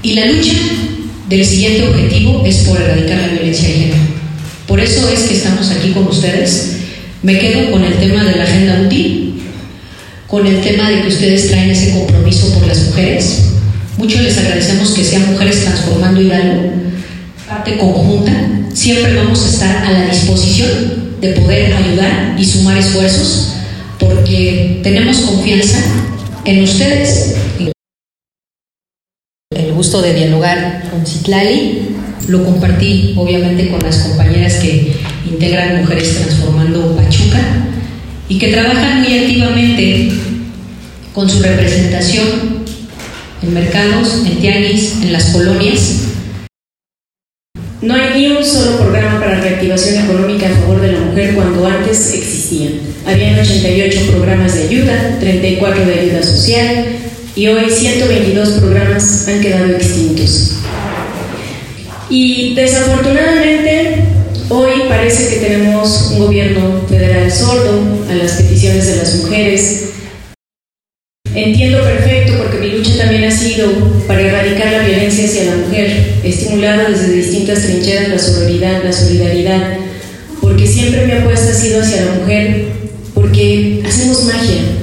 Y la lucha del siguiente objetivo es por erradicar la violencia de género. Por eso es que estamos aquí con ustedes. Me quedo con el tema de la agenda útil, con el tema de que ustedes traen ese compromiso por las mujeres. Mucho les agradecemos que sean Mujeres Transformando Hidalgo, parte conjunta. Siempre vamos a estar a la disposición de poder ayudar y sumar esfuerzos, porque tenemos confianza en ustedes. El gusto de dialogar con Citlali lo compartí obviamente con las compañeras que integran Mujeres Transformando Pachuca y que trabajan muy activamente con su representación en mercados, en tianguis, en las colonias. No hay ni un solo programa para reactivación económica a favor de la mujer cuando antes existían. Habían 88 programas de ayuda, 34 de ayuda social y hoy 122 programas han quedado extintos. Y desafortunadamente hoy parece que tenemos un gobierno federal sordo a las peticiones de las mujeres. Entiendo perfecto, porque mi lucha también ha sido para erradicar la violencia hacia la mujer, estimulada desde distintas trincheras la sororidad, la solidaridad, porque siempre mi apuesta ha sido hacia la mujer, porque hacemos magia.